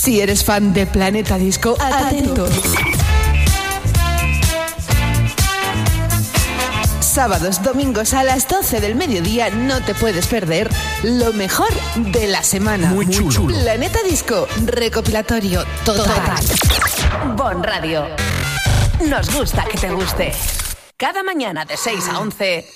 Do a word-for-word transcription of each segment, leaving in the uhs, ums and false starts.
Si eres fan de Planeta Disco, atento. Sábados, domingos a las doce del mediodía no te puedes perder lo mejor de la semana. Muy chulo. Planeta Disco, recopilatorio total. Bon Radio. Nos gusta que te guste. Cada mañana de seis a once.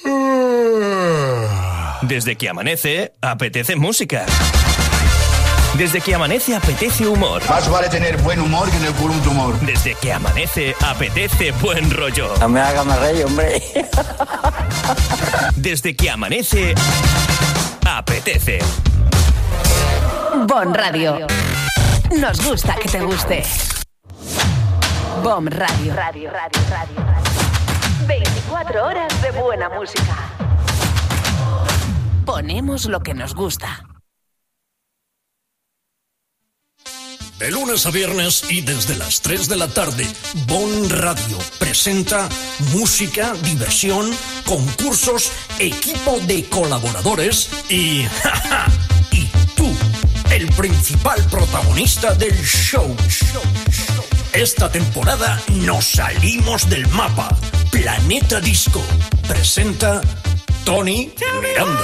Desde que amanece, apetece música. Desde que amanece, apetece humor. Más vale tener buen humor que no por un tumor. Desde que amanece, apetece buen rollo. No me hagas más reír, hombre. Desde que amanece, apetece. Bon Radio. Nos gusta que te guste. Bon Radio. Radio, radio, radio, radio. veinticuatro horas de buena música. Ponemos lo que nos gusta. De lunes a viernes y desde las tres de la tarde, Bon Radio presenta música, diversión, concursos, equipo de colaboradores y... ¡ja, ja! Y tú, el principal protagonista del show. Esta temporada nos salimos del mapa. Planeta Disco presenta Tony Miranda.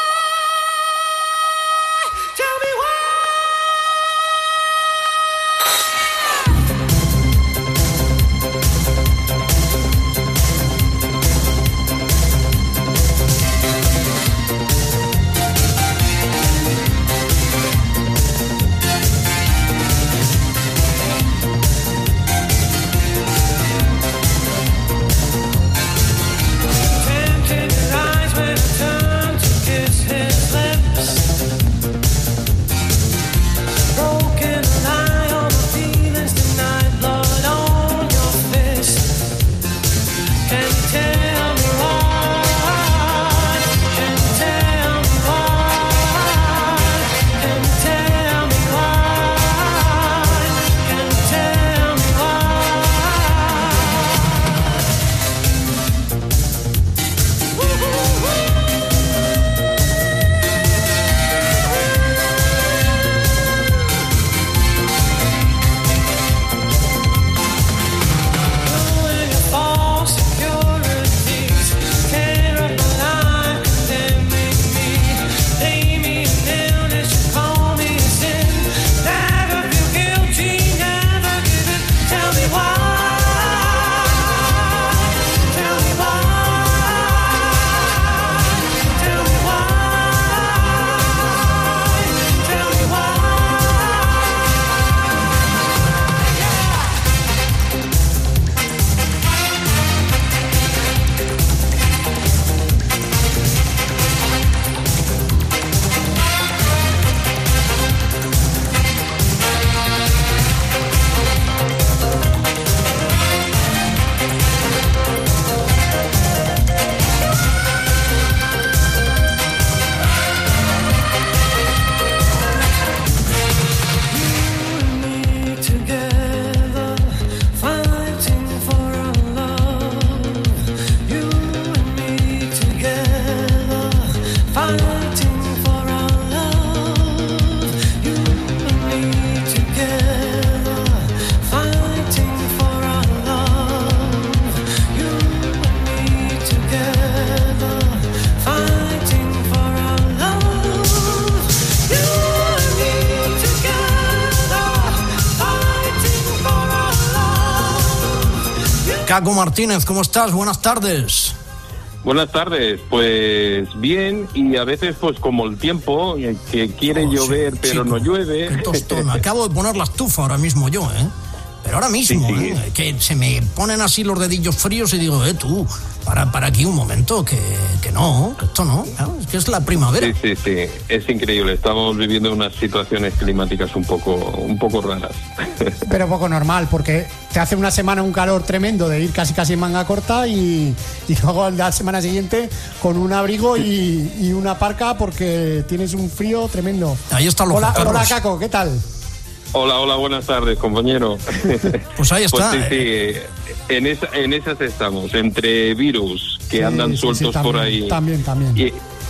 Caco Martínez, ¿cómo estás? Buenas tardes. Buenas tardes, pues bien, y a veces pues como el tiempo, que quiere oh, llover sí, pero chico, no llueve. Qué tostón. Acabo de poner la estufa ahora mismo yo, ¿eh? Pero ahora mismo, sí, sí. ¿eh? Que se me ponen así los dedillos fríos y digo, eh, tú, para, para aquí un momento, que, que no, que esto no, ¿no? Es que es la primavera. Sí, sí, sí, es increíble, estamos viviendo unas situaciones climáticas un poco, un poco raras. Pero poco normal, porque te hace una semana un calor tremendo de ir casi casi en manga corta y, y luego la semana siguiente con un abrigo y, y una parca porque tienes un frío tremendo. Ahí están los Hola, carros. Hola, Caco, ¿qué tal? Hola, hola, buenas tardes, compañero. Pues ahí está. Pues sí, sí, en, esa, en esas estamos, entre virus que sí, andan sí, sueltos sí, también, por ahí. También, también. Y,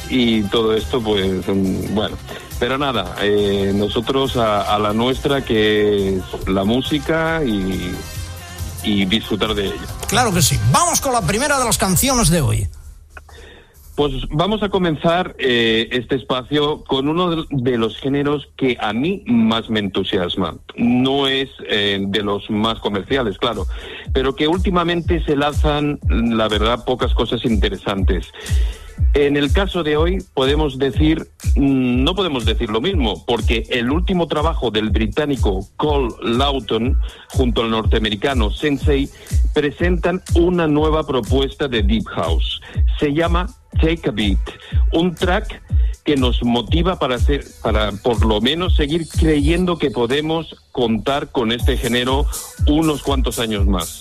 y todo esto, pues, bueno. Pero nada, eh, nosotros a, a la nuestra, que es la música y, y disfrutar de ella. Claro que sí. Vamos con la primera de las canciones de hoy. Pues vamos a comenzar eh, este espacio con uno de, de los géneros que a mí más me entusiasma. No es eh, de los más comerciales, claro, pero que últimamente se lanzan, la verdad, pocas cosas interesantes. En el caso de hoy podemos decir, no podemos decir lo mismo, porque el último trabajo del británico Cole Lawton junto al norteamericano Sensei presentan una nueva propuesta de Deep House. Se llama Take a Beat, un track que nos motiva para hacer, para por lo menos seguir creyendo que podemos contar con este género unos cuantos años más.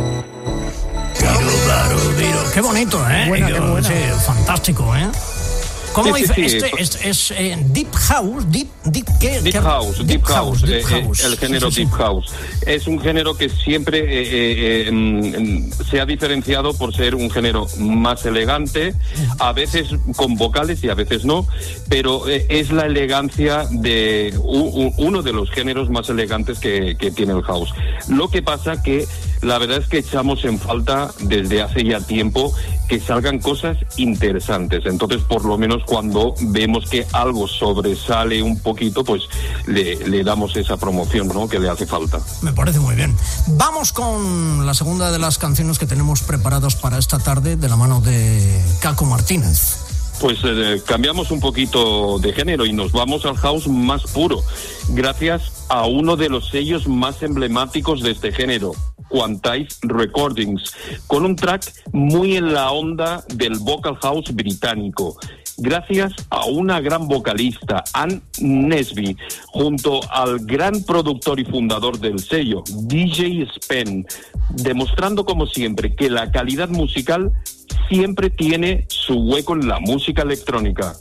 Qué bonito, ¿eh? Buena, qué buena. Sí, fantástico, ¿eh? ¿Cómo Sí, dice? sí, sí. Este es, es eh, Deep House, Deep, deep, ¿qué? Deep ¿Qué? House, Deep, Deep House, Deep eh, eh, House. el género Sí, sí, sí. Deep House. Es un género que siempre eh, eh, eh, mm, se ha diferenciado por ser un género más elegante, a veces con vocales y a veces no, pero eh, es la elegancia de u, u, uno de los géneros más elegantes que, que tiene el house. Lo que pasa que la verdad es que echamos en falta desde hace ya tiempo que salgan cosas interesantes. Entonces, por lo menos cuando vemos que algo sobresale un poquito, pues le, le damos esa promoción, ¿no?, que le hace falta. Me parece muy bien. Vamos con la segunda de las canciones que tenemos preparadas para esta tarde, de la mano de Caco Martínez. Pues eh, cambiamos un poquito de género y nos vamos al house más puro, gracias a uno de los sellos más emblemáticos de este género, Quantize Recordings, con un track muy en la onda del vocal house británico, gracias a una gran vocalista, Ann Nesby, junto al gran productor y fundador del sello, D J Spen, demostrando como siempre que la calidad musical siempre tiene su hueco en la música electrónica.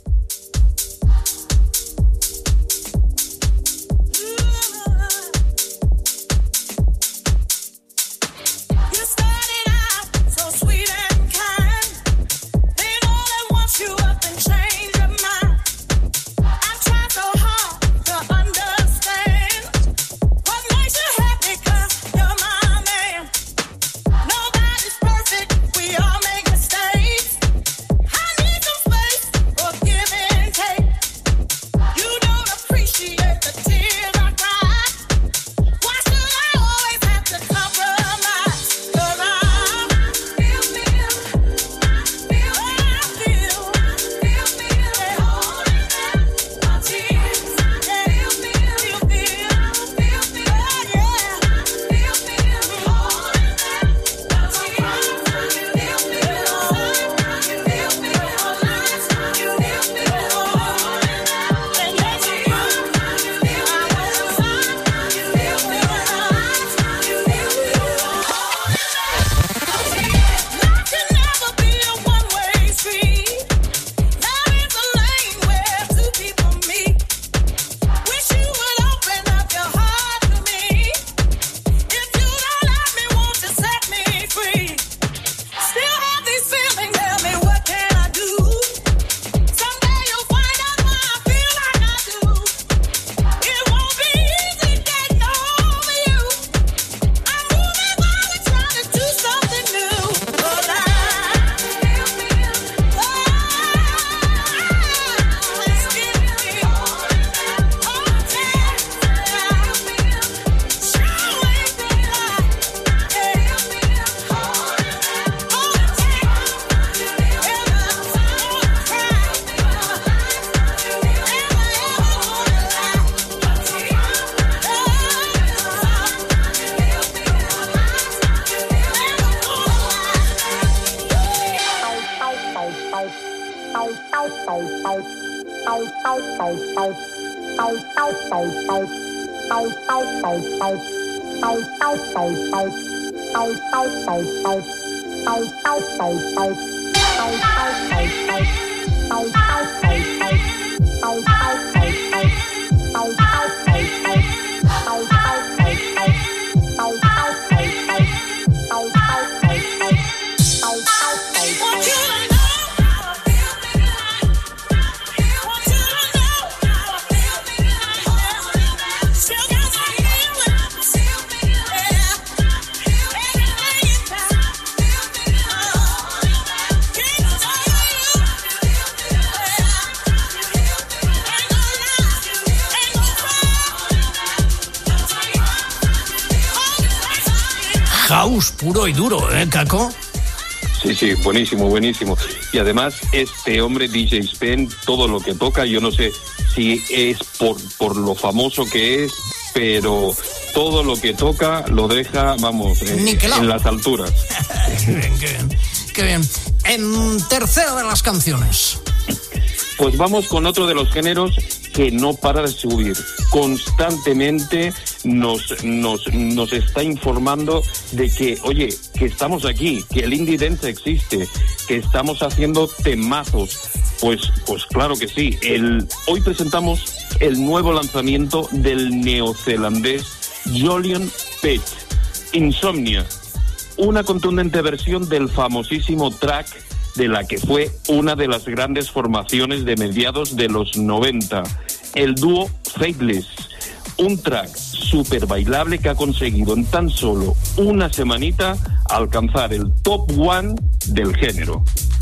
House puro y duro, ¿eh, Caco? Sí, sí, buenísimo, buenísimo. Y además, este hombre, D J Spen, todo lo que toca, yo no sé si es por, por lo famoso que es, pero todo lo que toca lo deja, vamos, eh, en las alturas. Qué bien, qué bien, qué bien. En tercera de las canciones. Pues vamos con otro de los géneros que no para de subir. Constantemente nos, nos, nos está informando de que, oye, que estamos aquí, que el indie dance existe, que estamos haciendo temazos, Pues, pues claro que sí. El, hoy presentamos el nuevo lanzamiento del neozelandés Julian Page, Insomnia, una contundente versión del famosísimo track de la que fue una de las grandes formaciones de mediados de los noventa, el dúo Faithless. Un track súper bailable que ha conseguido en tan solo una semanita alcanzar el top one del género.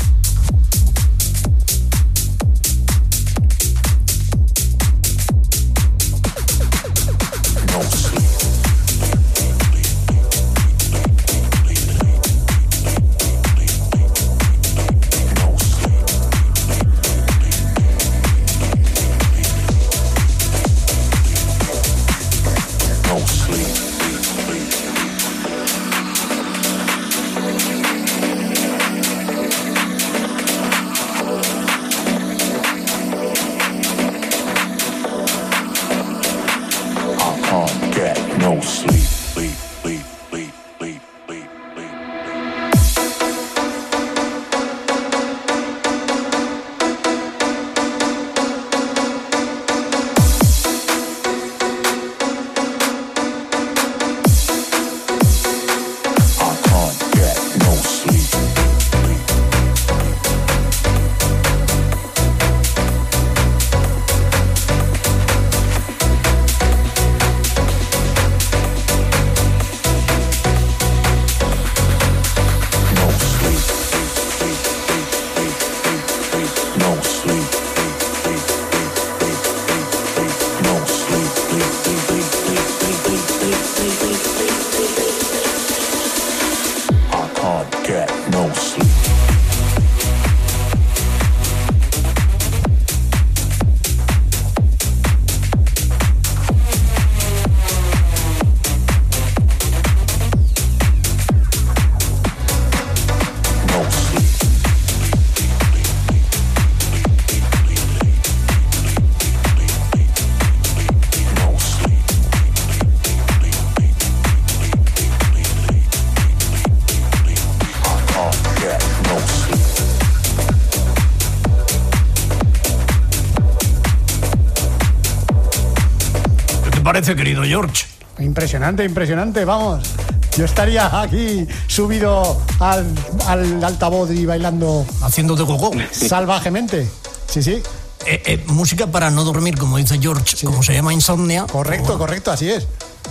Parece, querido George? Impresionante, impresionante, vamos. Yo estaría aquí subido al, al altavoz y bailando. Haciendo de gogo. Salvajemente. Sí, sí. Eh, eh, música para no dormir, como dice George, sí. Como se llama Insomnia. Correcto, o... correcto, así es.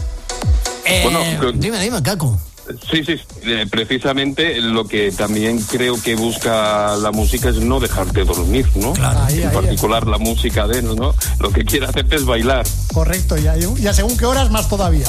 Eh, bueno, dime, dime, Caco. Sí, sí, eh, precisamente lo que también creo que busca la música es no dejarte dormir, ¿no? Claro. Ahí, en ahí, particular ahí. La música de, ¿no? Lo que quiere hacerte es bailar. Correcto, y a, y a según qué horas más todavía.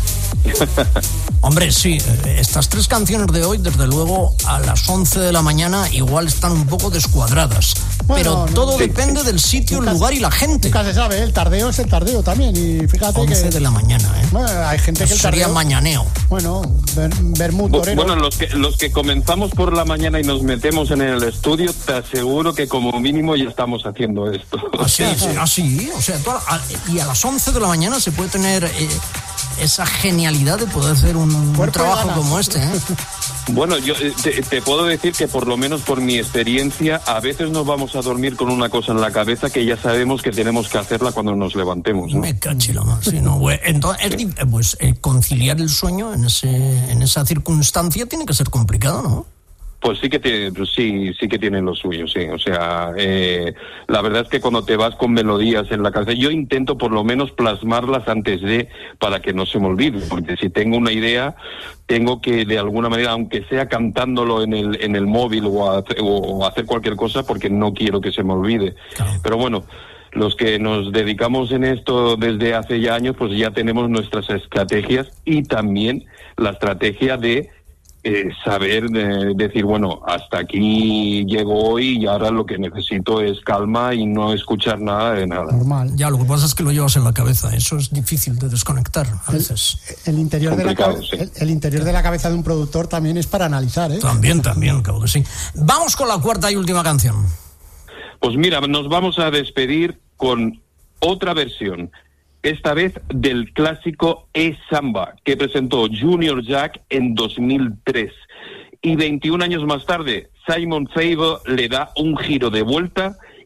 Hombre, sí, estas tres canciones de hoy, desde luego, a las once de la mañana igual están un poco descuadradas. Bueno, pero no, todo no. depende sí. del sitio, nunca, el lugar y la gente. Nunca se sabe, ¿eh? El tardeo es el tardeo también. Y fíjate once que... de la mañana, ¿eh? Bueno, hay gente Eso que el tardeo... sería mañaneo. Bueno, ver, vermut, torero. Bueno, los que, los que comenzamos por la mañana y nos metemos en el estudio, te aseguro que como mínimo ya estamos haciendo esto. Así, sí, así. O sea, a, y a las once de la mañana se puede tener... Eh, esa genialidad de poder hacer un, un trabajo como este, ¿eh? Bueno, yo te, te puedo decir que por lo menos por mi experiencia, a veces nos vamos a dormir con una cosa en la cabeza que ya sabemos que tenemos que hacerla cuando nos levantemos, ¿no? Me cachilo más, sí, no, güey. Entonces, sí. pues eh, conciliar el sueño en ese, en esa circunstancia tiene que ser complicado, ¿no? Pues sí que tiene, pues sí, sí que tiene lo suyo, sí. O sea, eh, la verdad es que cuando te vas con melodías en la cabeza, yo intento por lo menos plasmarlas antes de, para que no se me olvide, porque si tengo una idea, tengo que de alguna manera, aunque sea cantándolo en el en el móvil o, a, o hacer cualquier cosa, porque no quiero que se me olvide. Claro. Pero bueno, los que nos dedicamos en esto desde hace ya años, pues ya tenemos nuestras estrategias y también la estrategia de Eh, saber eh, decir, bueno, hasta aquí llego hoy y ahora lo que necesito es calma y no escuchar nada de nada. Normal. Ya, lo que pasa es que lo llevas en la cabeza, eso es difícil de desconectar a el, veces. El interior, de la, sí. el, el interior de la cabeza de un productor también es para analizar, ¿eh? También, también, claro que sí. Vamos con la cuarta y última canción. Pues mira, nos vamos a despedir con otra versión. Esta vez del clásico E-Samba, que presentó Junior Jack en dos mil tres. Y veintiún años más tarde, Simon Favor le da un giro de vuelta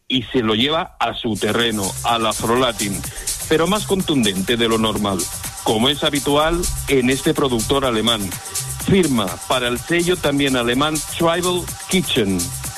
y se lo lleva a su terreno, al Afro-Latin, pero más contundente de lo normal, como es habitual en este productor alemán. Firma para el sello también alemán Tribal Kitchen.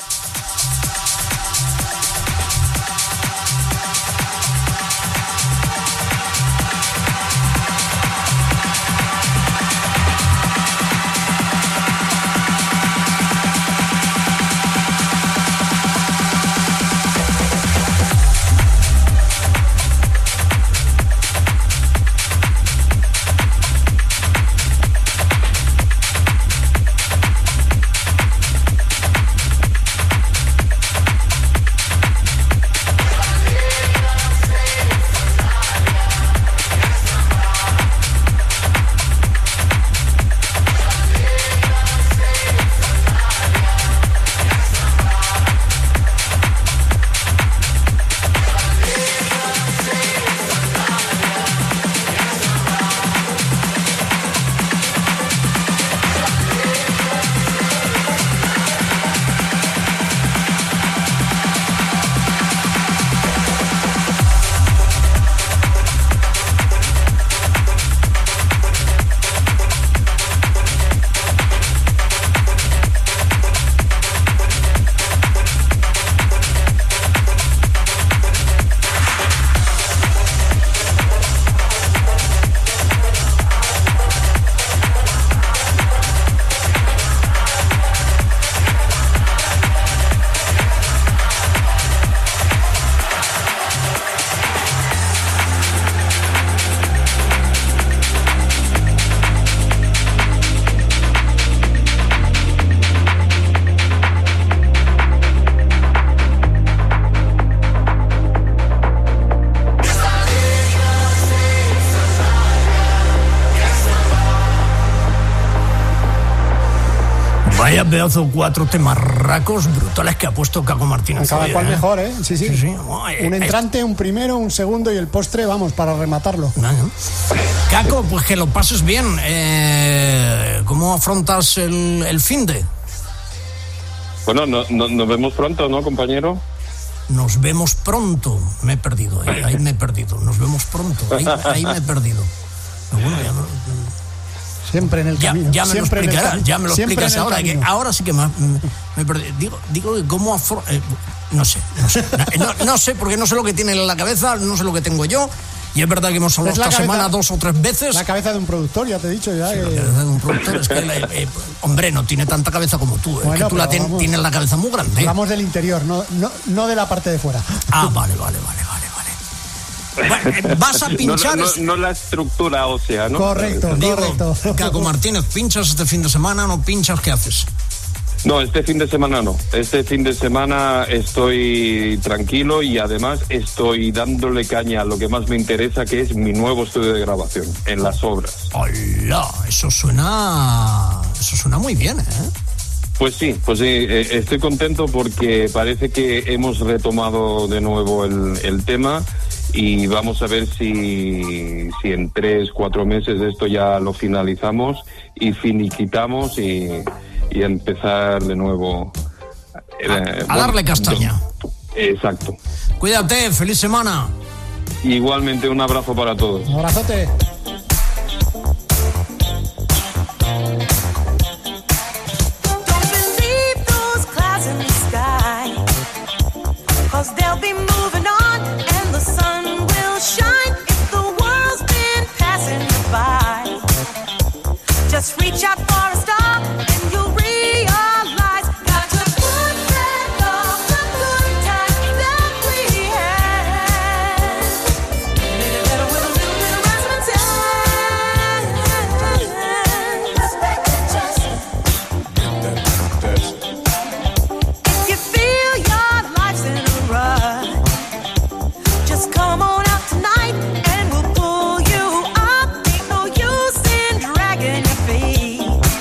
Vaya pedazo cuatro temarracos brutales que ha puesto Caco Martínez. Cada cual ¿eh? mejor, ¿eh? Sí, sí. sí, sí. Un entrante, un primero, un segundo y el postre, vamos, para rematarlo. No, no. Caco, pues que lo pases bien. Eh, ¿Cómo afrontas el, el finde? Bueno, no, no, nos vemos pronto, ¿no, compañero? Nos vemos pronto. Me he perdido, ahí, ahí me he perdido. Nos vemos pronto, ahí, ahí me he perdido. Pero bueno, ya no, Siempre en el ya, camino. ya me lo explicarás, ya me lo Siempre explicas ahora, que ahora sí que me, me perdí. Digo, digo que cómo afro, eh, no sé, no sé, no, no sé, porque no sé lo que tiene en la cabeza, no sé lo que tengo yo. Y es verdad que hemos hablado esta cabeza, semana dos o tres veces. La cabeza de un productor, ya te he dicho. Ya sí, que... La cabeza de un productor es que, eh, eh, hombre, no tiene tanta cabeza como tú. Es bueno, que tú la ten, tienes la cabeza muy grande. Hablamos del interior, no, no, no de la parte de fuera. Ah, vale, vale, vale, vale. Bueno, vas a pinchar. No, no, no la estructura ósea, ¿no? Correcto, Digo, correcto. Caco Martínez, ¿pinchas este fin de semana? ¿No pinchas? ¿Qué haces? No, este fin de semana no. Este fin de semana estoy tranquilo y además estoy dándole caña a lo que más me interesa, que es mi nuevo estudio de grabación, en Las Obras. ¡Hola! Eso suena. Eso suena muy bien, ¿eh? Pues sí, pues sí, eh, estoy contento porque parece que hemos retomado de nuevo el, el tema. Y vamos a ver si, si en tres, cuatro meses esto ya lo finalizamos y finiquitamos y, y empezar de nuevo. Eh, a, a bueno, darle castaña. Yo, exacto. Cuídate, feliz semana. Igualmente, un abrazo para todos. Un abrazote. Just reach out for a star and you'll realize. Got to put back all the good times that we had. Made it better with a little bit of resonance. If you feel your life's in a rut, just come on out tonight and we'll pull you up. Ain't no use in dragging your feet.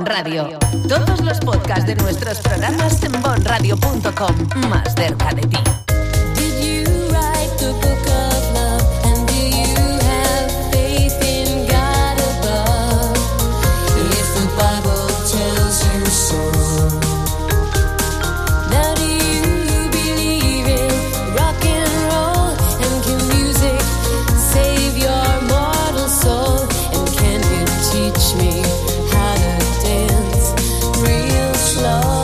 Bon Radio. Todos los podcasts de nuestros programas en bon radio punto com. Más cerca de ti. Did you write the book of love? And do you have faith in God above? If the Bible tells you so. Now do you believe in rock and roll? And can music save your mortal soul? And can you teach me how to dance real slow?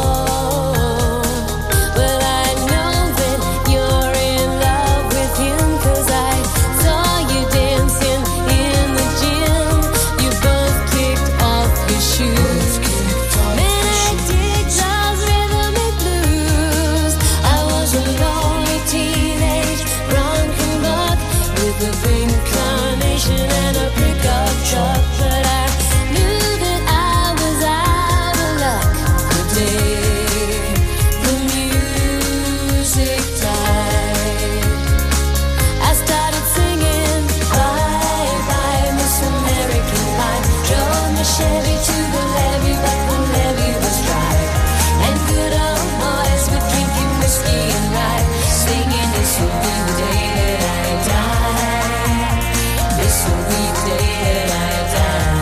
Well, I know that you're in love with him, 'cause I saw you dancing in the gym. You both kicked off your shoes. Man, I dig those rhythm and blues. I was a lonely teenage drunken buck with a pink carnation and a pickup truck, but I knew that I was out of luck the day the music died. I started singing bye bye Miss American Pie. Drove my Chevy to the levee, but the levee was dry. And good old boys were drinking whiskey and rye, singing this will be the day that I die. This will be the day that I die.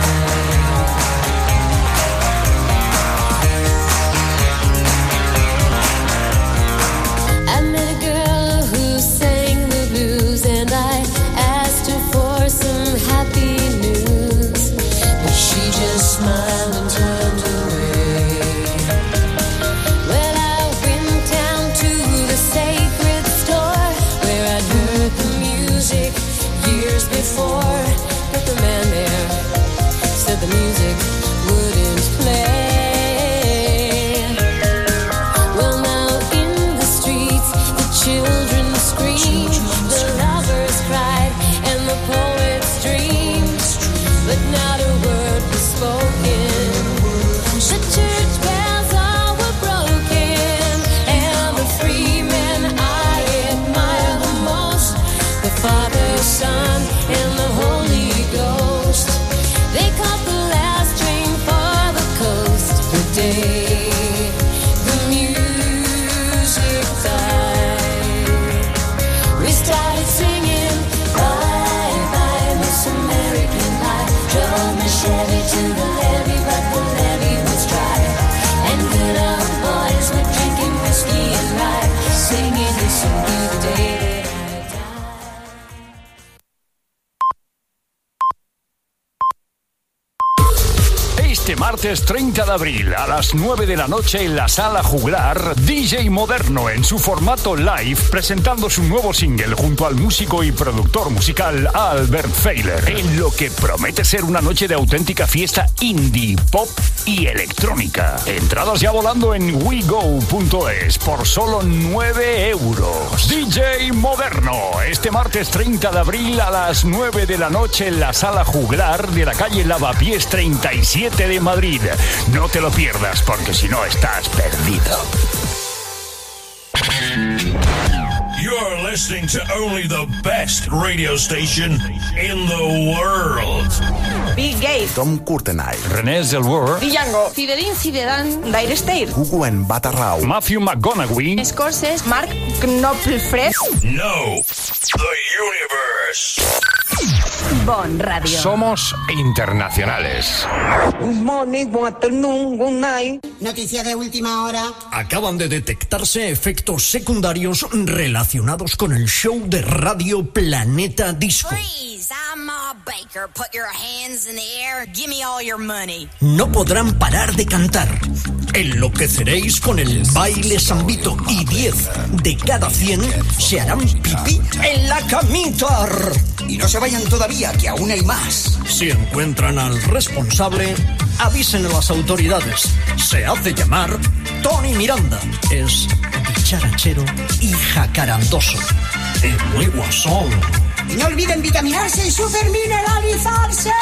I met a girl who sang the blues, and I asked her for some happy news, but she just smiled and turned away. Well, I went down to the sacred store where I'd heard the music years before, but the man there said the music wouldn't play. Well, now in the streets, the children screamed, the lovers cried, and the poets dreamed, but not a word was spoken. The church bells all were broken, and the free men I admire the most, the Father, Son, and the Holy Ghost. They caught the last train for the coast the day the music died. We started singing bye bye Miss American Pie. Drove my Chevy to the levee, but the levee was dry. And good old boys were drinking whiskey and rye, singing this will be the day that I die. Este martes treinta de abril a las nueve de la noche en la Sala Juglar, D J Moderno en su formato live presentando su nuevo single junto al músico y productor musical Albert Feiler, en lo que promete ser una noche de auténtica fiesta indie, pop y electrónica. Entradas ya volando en wego punto es por solo nueve euros. D J Moderno, este martes treinta de abril a las nueve de la noche en la Sala Juglar de la calle Lavapiés treinta y siete de Madrid. No te lo pierdas, porque si no estás perdido. You're listening to only the best radio station in the world. Bill Gates, Tom Courtenay, René Zellweger, Django, Zinedine Zidane, Dire Straits, Hugo en Batarrau, Matthew McConaughey, Scorsese, Mark Knopfler. No, the universe. Bon Radio. Somos internacionales. Noticia de última hora. Acaban de detectarse efectos secundarios relacionados con el show de radio Planeta Disco. Freeze, I'm Ma Baker. Put your hands in the air. Give me all your money. No podrán parar de cantar. Enloqueceréis con el baile zambito y diez de cada cien se harán pipí en la camita. Y no se vayan todavía, que aún hay más. Si encuentran al responsable, avisen a las autoridades. Se hace llamar Tony Miranda. Es dicharachero y jacarandoso. Es muy guasón. Y no olviden vitaminarse y supermineralizarse.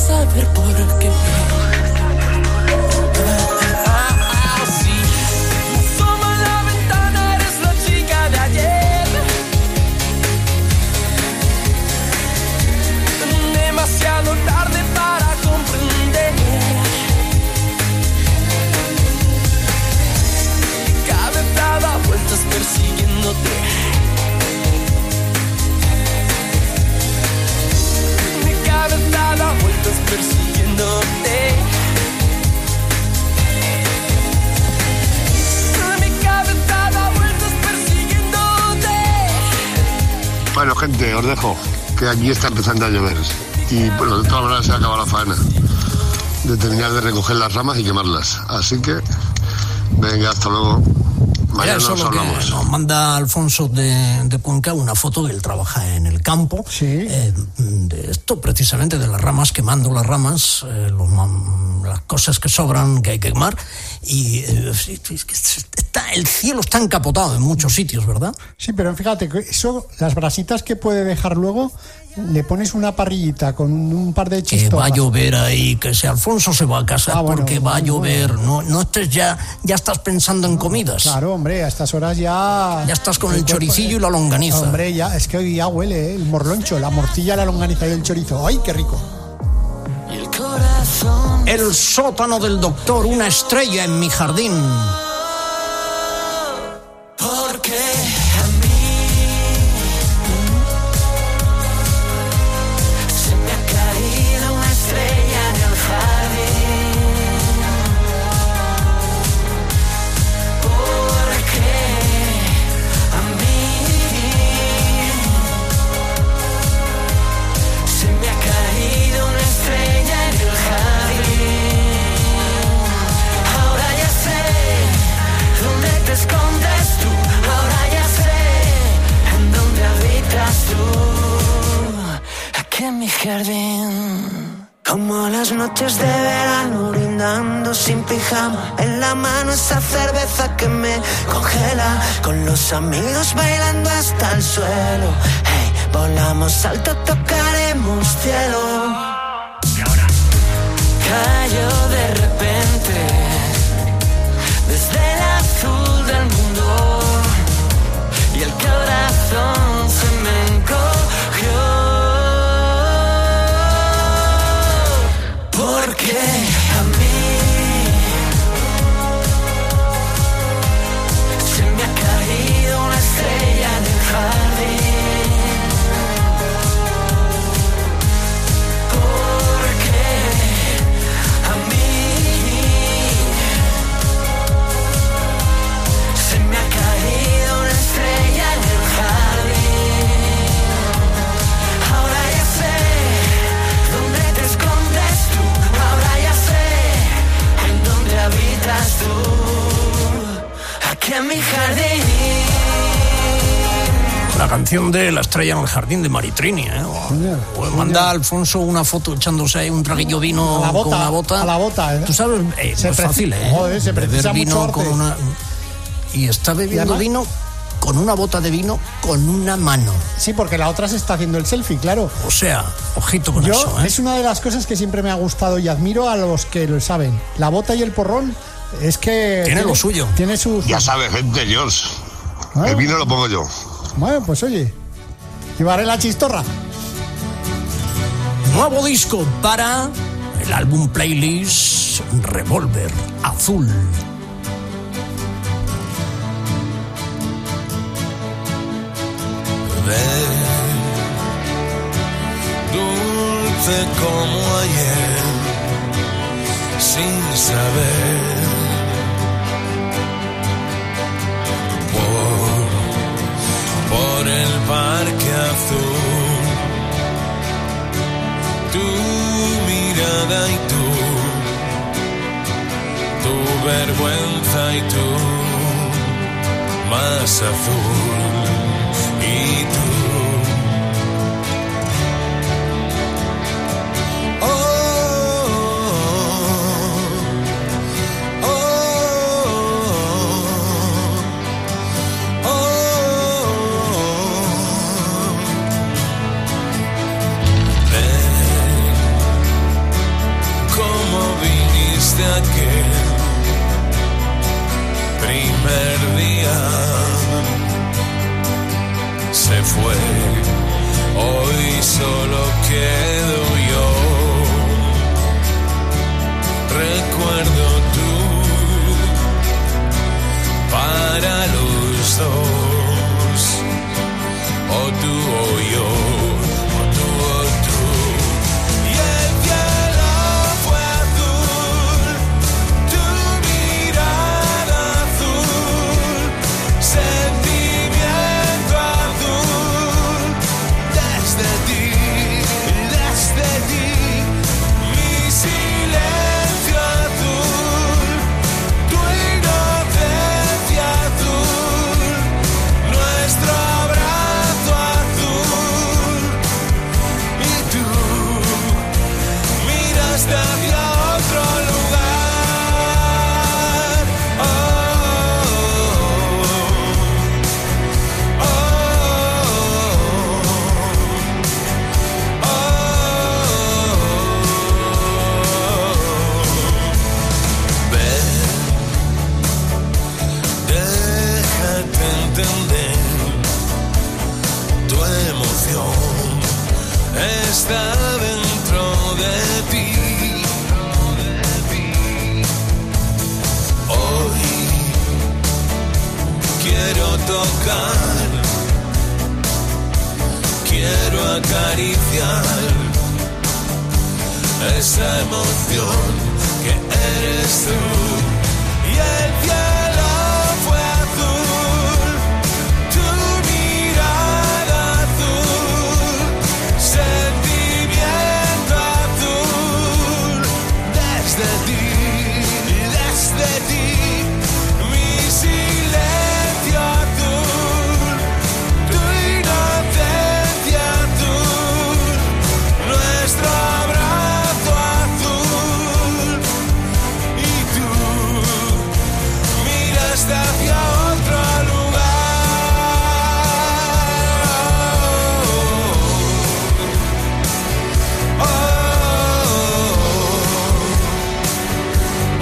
saber por qué. Ah, ah, sí. Asoma a la ventana, eres la chica de ayer. Demasiado tarde para comprender. Mi cabeza da vueltas persiguiéndote. Mi cabeza da vueltas persiguiéndote. Mi cabeza da vueltas persiguiéndote. Bueno, gente, os dejo, que aquí está empezando a llover. Y bueno, de todas maneras se acaba la faena de terminar de recoger las ramas y quemarlas. Así que, venga, hasta luego. Mañana Eso nos es lo que hablamos. nos manda Alfonso de, de Cuenca, una foto que él trabaja en el campo. Eh, de esto, precisamente, de las ramas, quemando las ramas, eh, los mam- las cosas que sobran que hay que quemar. Y eh, sí, sí, es que está, el cielo está encapotado en muchos sitios, ¿verdad? Sí, pero fíjate, que eso, las brasitas que puede dejar luego, le pones una parrillita con un, un par de Que chistorras. va a llover ahí, que si Alfonso se va a casar Ah, bueno, porque va a bueno, llover. No, no estés ya, ya estás pensando en comidas. Claro, hombre, a estas horas ya... Ya estás con el choricillo y la longaniza. Hombre, ya, es que hoy ya huele, ¿eh? El morloncho, la morcilla, la longaniza y el chorizo. ¡Ay, qué rico! El sótano del doctor, una estrella en mi jardín. Porque a mí se me ha caído una estrella en el jardín. Porque a mí se me ha caído una estrella en el jardín. Ahora ya sé dónde te escondes tú. Ahora ya sé en dónde habitas tú. Aquí en mi jardín. Como las noches de verano brindando sin pijama. En la mano esa cerveza que me congela. Con los amigos bailando hasta el suelo. Hey, volamos alto, tocaremos cielo. Cayó de repente desde el azul del mundo y el corazón se me encogió. Porque a mí se me ha caído una estrella en el jardín. Porque a mí se me ha caído una estrella en el jardín. Ahora ya sé dónde te escondes tú. Ahora ya sé en dónde habitas tú. Aquí en mi jardín. La canción de La estrella en el jardín de Maritrini, ¿eh? O, o manda a Alfonso una foto echándose ahí un traguillo vino A la bota, con una bota. a la bota, ¿eh? Tú sabes, eh, Se no es preci- fácil, ¿eh? Joder, se precisa Beber mucho vino con arte. una... Y está bebiendo además- vino con una bota de vino con una mano. Sí, porque la otra se está haciendo el selfie, claro. O sea, ojito con Yo, eso, ¿eh? es una de las cosas que siempre me ha gustado y admiro a los que lo saben. La bota y el porrón es que... Tiene lo suyo. Tiene su... Ya sabes, gente, George. Ah. El vino lo pongo yo. Bueno, pues oye, llevaré la chistorra. Nuevo disco para el álbum playlist Revolver Azul. Ven, dulce como ayer, sin saber por, por el parque azul, tu mirada y tú, tu vergüenza y tú, más azul. Y tú, oh, oh, oh, oh. Ven, se fue, hoy solo quedo yo. Recuerdo tú, para los dos, o tú o yo, o tú o tú. Y el cielo fue azul, tu mirada azul, sentimiento azul, desde ti, desde ti, mi silencio azul, tu inocencia azul, nuestro abrazo azul, y tú miraste hacia otro lugar. Oh, oh, oh, oh. Ven, déjate entender, tu emoción está dentro de ti. Hoy quiero tocar, quiero acariciar esa emoción que eres tú. Y el cielo fue azul, tu mirada azul, sentimiento azul, desde ti, desde ti, mi silencio azul, tu inocencia azul, nuestro abrazo azul, y tú miraste hacia otro lugar. Oh, oh, oh,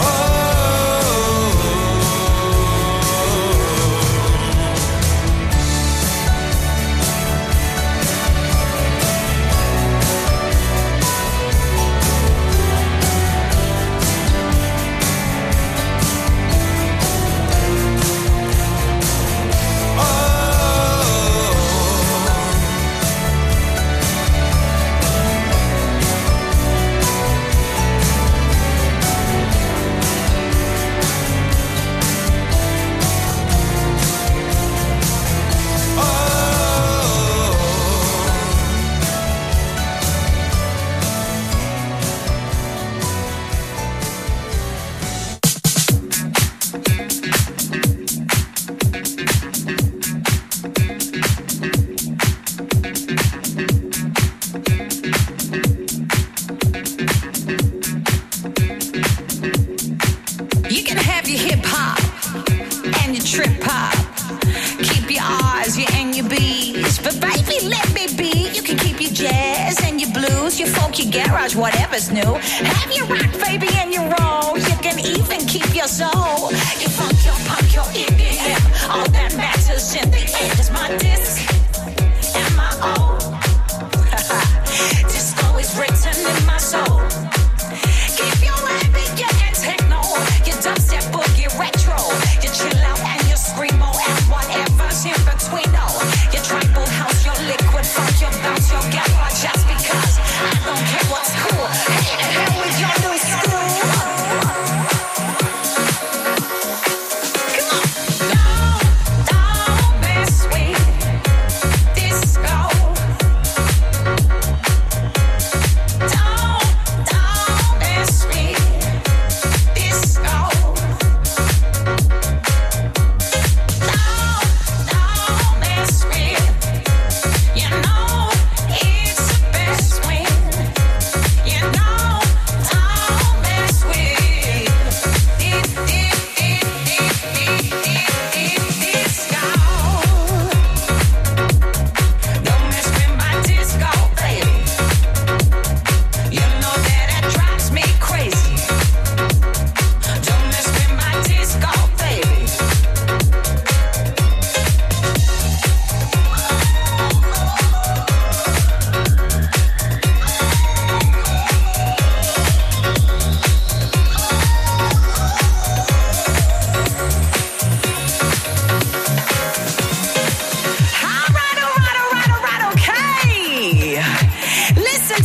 You can have your hip hop and your trip hop. Keep your R's, your and your B's. But baby, let me be. You can keep your jazz and your blues, your folk, your garage, whatever's new. Have your rock, baby, and your roll. You can even keep your soul. Your funk, your punk, your E D M. All that matters in the end is my disc and my own. Disco is written in my soul. Keep your ambient and techno, your dubstep, boogie, retro, your chill out and your screamo and whatever's in between. Oh, your tribal house, your liquid funk, your bounce, your garage. Just because I don't care what's cool. Hey, the hell with your new school. Come on, don't, don't be sweet.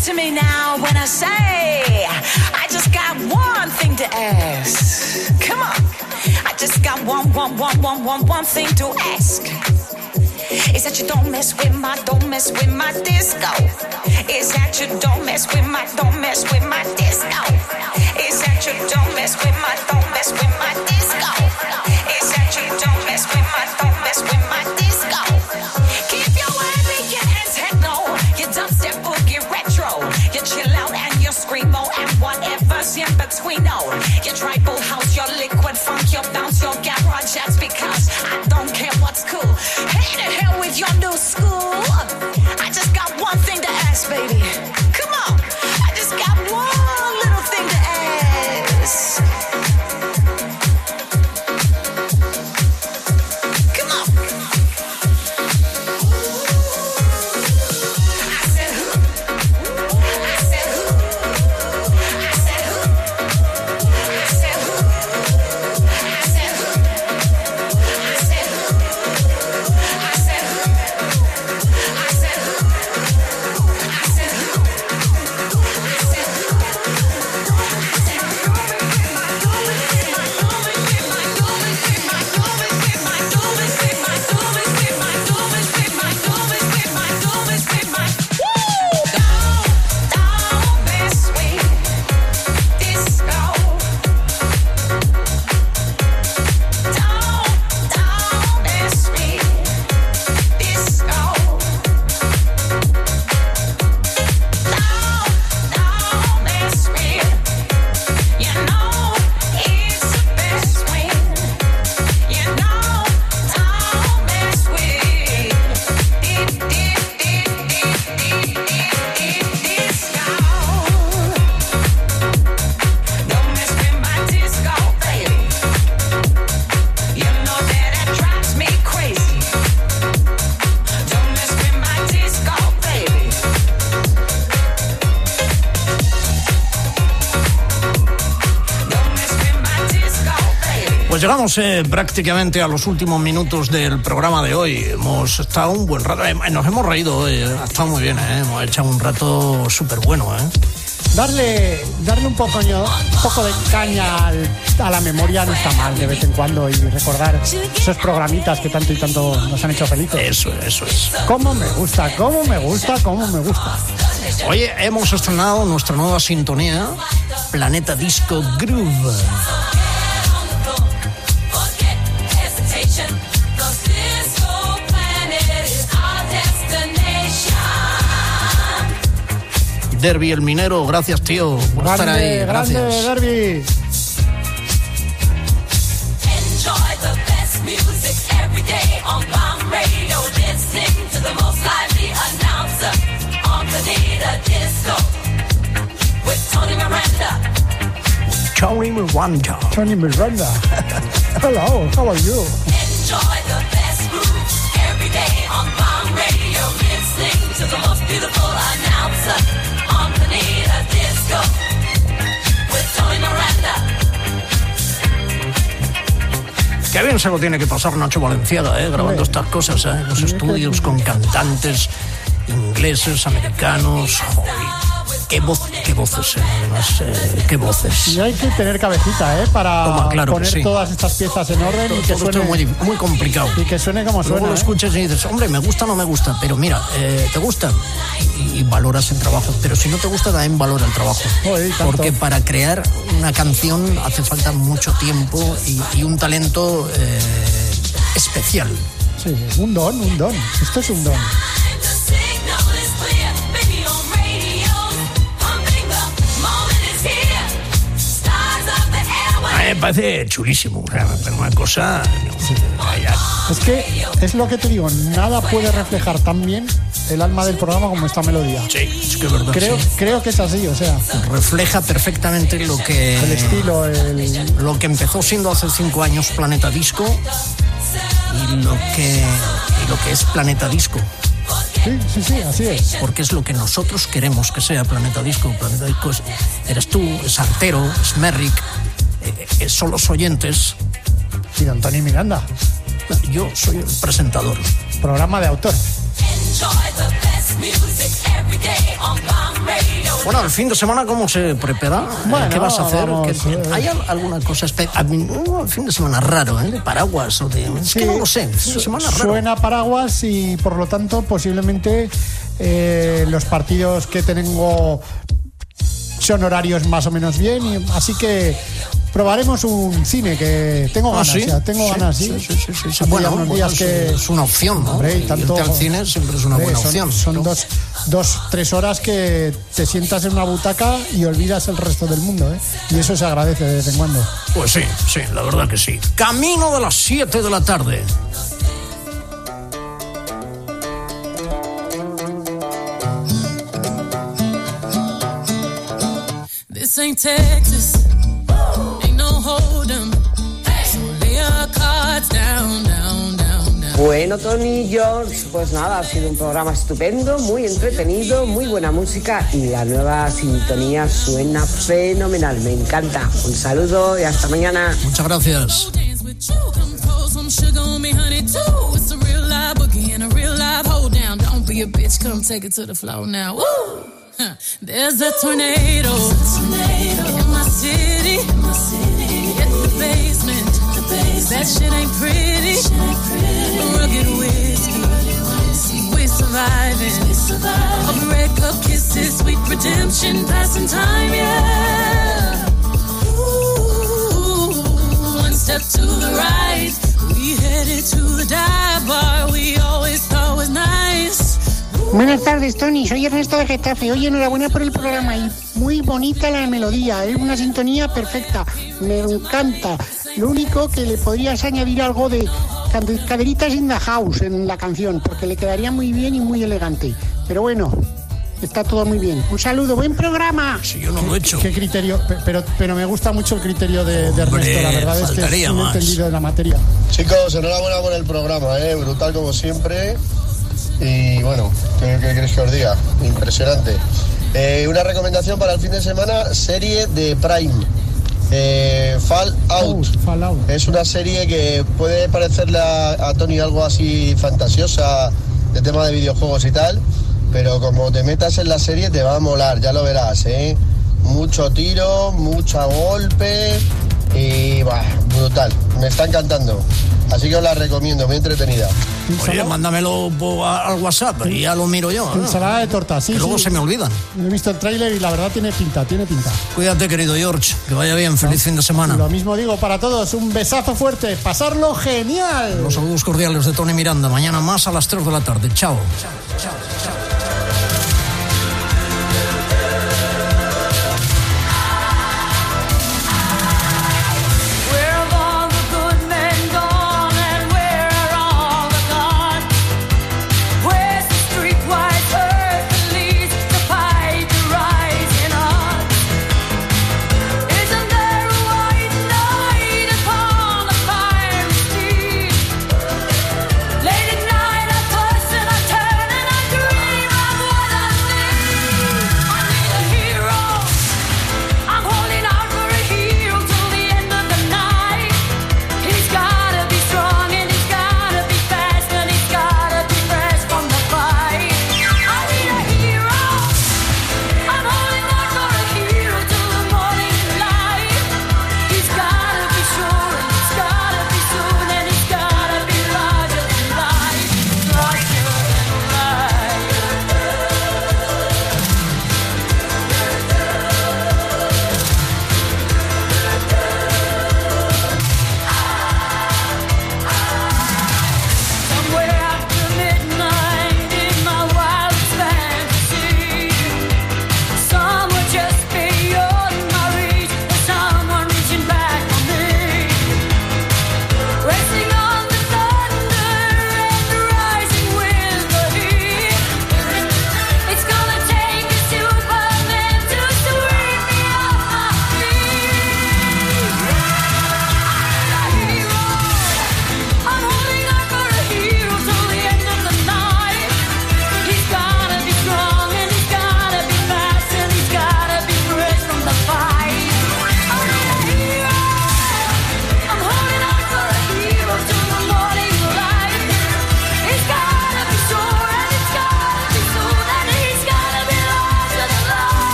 to me now when I say I just got one thing to ask. Come on, I just got one, one, one, one, one, one thing to ask. Is that you don't mess with my, don't mess with my disco. Is that you don't mess with my, don't mess with my disco. Is that you don't mess with my, don't mess with my disco. Is that you don't mess with my, don't mess with my disco. Keep your wavy and techno, your dubstep boogie retro, your chill out and your screamo and whatever's in between. No, your tribal house, your liquid funk, your bounce, your garage. That's because I don't care what's cool. Hey to hell with your new school. I just got one thing to ask, baby. Come on, I just got one little thing to ask. Come on. I said who? I said who? I said who? I said who? I said who? I said who? I said who? I said who? I said who? Pues llegamos eh, prácticamente a los últimos minutos del programa de hoy. Hemos estado un buen rato, eh, nos hemos reído hoy, eh, ha estado muy bien, eh, hemos echado un rato súper bueno. Eh. Darle, darle un poco, un poco de caña al, a la memoria no está mal de vez en cuando y recordar esos programitas que tanto y tanto nos han hecho felices. Eso, eso es. Cómo me gusta, cómo me gusta, cómo me gusta. Oye, hemos estrenado nuestra nueva sintonía, Planeta Disco Groove. Derby el minero, gracias tío por grande, estar ahí, grande, gracias. Derby. Tony Miranda. Tony Miranda. Hello, how are you? Enjoy the best groove every day on Bomb Radio, listening to the most beautiful announcer on Planeta Disco with Tony Miranda. Qué bien se lo tiene que pasar Nacho Valenciaga, eh, grabando estas cosas, eh, los estudios con cantantes ingleses, americanos. Joder. Qué voz, qué voces, eh, además, eh, qué voces. Y hay que tener cabecita, ¿eh? Para Toma, claro poner sí. todas estas piezas en orden todo, y que todo suene esto muy, muy complicado. Y que suene como Luego suena. lo ¿eh? escuchas y dices, hombre, me gusta o no me gusta, pero mira, eh, ¿te gusta? Y, y valoras el trabajo. Pero si no te gusta, también valora el trabajo. Joder, porque para crear una canción hace falta mucho tiempo y, y un talento eh, especial. Sí, un don, un don. Esto es un don. Me parece chulísimo, o sea, una cosa. Sí. Es que es lo que te digo, nada puede reflejar tan bien el alma del programa como esta melodía. Sí, es que es verdad. Creo, sí. creo que es así, o sea. Refleja perfectamente lo que. El estilo, el. Lo que empezó siendo hace cinco años Planeta Disco y lo que, y lo que es Planeta Disco. Sí, sí, sí, así es. Porque es lo que nosotros queremos que sea Planeta Disco. Planeta Disco es, eres tú, es Artero, es Merrick, eh, son los oyentes. Y don Tony Miranda. Yo soy el presentador. Programa de autor. Enjoy the best music every day on Bomb Radio. Bueno, el fin de semana, ¿cómo se prepara? Bueno, ¿Qué vas a hacer? vamos, ¿Qué- eh. ¿Hay al- alguna cosa especial? El fin de semana raro, ¿eh? De paraguas o de... Es que no lo sé. Fin de semana raro. Suena paraguas y por lo tanto posiblemente eh, los partidos que tengo son horarios más o menos bien, y, así que probaremos un cine que tengo Ah, ganas, ¿sí? ya, tengo Sí, ganas, sí. sí, sí, sí, sí. Hace Bueno, ya unos bueno, días es- que es una opción, ¿no? Hombre, y Irte tanto, al cine siempre es una hombre, buena son- opción. Son dos, dos, tres horas que te sientas en una butaca y olvidas el resto del mundo, ¿eh? Y eso se agradece de vez en cuando. Pues sí, sí, la verdad que sí. Camino de las siete de la tarde. This ain't Texas, ain't no hold'em. So lay your cards down, down, down, down. Bueno, Tony, George, pues nada, ha sido un programa estupendo, muy entretenido, muy buena música y la nueva sintonía suena fenomenal, me encanta. Un saludo y hasta mañana. Muchas gracias. Come pour some sugar on me, honey, too. It's a real live boogie and a real live hold down. Don't be a bitch, come take it to the floor now. Woo! Huh. There's a tornado, in my city. Get the basement. That shit ain't pretty. Rugged whiskey. We surviving. Of red cup kisses, sweet redemption, passing time, yeah. Ooh, one step to the right. We headed to the dive bar we always thought was nice. Buenas tardes, Tony. Soy Ernesto de Getafe. Oye, enhorabuena por el programa y muy bonita la melodía. Es una sintonía perfecta. Me encanta. Lo único que le podrías añadir algo de cade- caderitas in the house en la canción, porque le quedaría muy bien y muy elegante. Pero bueno, está todo muy bien. Un saludo, buen programa. Si yo no lo he hecho. ¿Qué criterio? Pe- Pero, pero me gusta mucho el criterio de, de Hombre, Ernesto. La verdad es que es faltaría un más. entendido de la materia. Chicos, enhorabuena por el programa, ¿eh? Brutal como siempre. Y bueno, ¿qué, qué queréis que os diga? Impresionante. Eh, una recomendación para el fin de semana, serie de Prime. Eh, Fallout. Fallout. Es una serie que puede parecerle a, a Tony algo así fantasiosa de tema de videojuegos y tal, pero como te metas en la serie te va a molar, ya lo verás, ¿eh? Mucho tiro, mucho golpe y bah, brutal. Me está encantando. Así que os la recomiendo, muy entretenida. Oye, mándamelo po- a- al WhatsApp y ya lo miro yo. ¿no? Ensalada de torta, sí. Que luego sí. se me olvidan. He visto el tráiler y la verdad tiene pinta, tiene pinta. Cuídate, querido George. Que vaya bien. Feliz fin de semana. Lo mismo digo para todos, un besazo fuerte, pasarlo genial. Los saludos cordiales de Tony Miranda. Mañana más a las tres de la tarde. Chao. Chao, chao, chao.